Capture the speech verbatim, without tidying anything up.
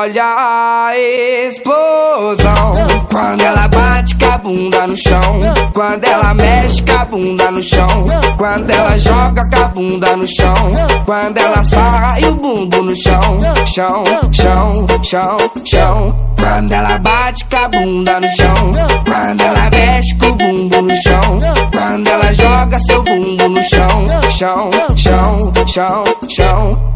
olha a explosão. Quando ela bate com a bunda no chão, quando ela mexe com a bunda no chão, quando ela joga com a bunda no chão, quando ela sarra e o bumbum no chão, chão, chão, chão, chão. Quando ela bate com a bunda no chão, quando ela mexe com o bumbum no chão, quando ela joga seu bumbum no chão, chão, chão, chão, chão.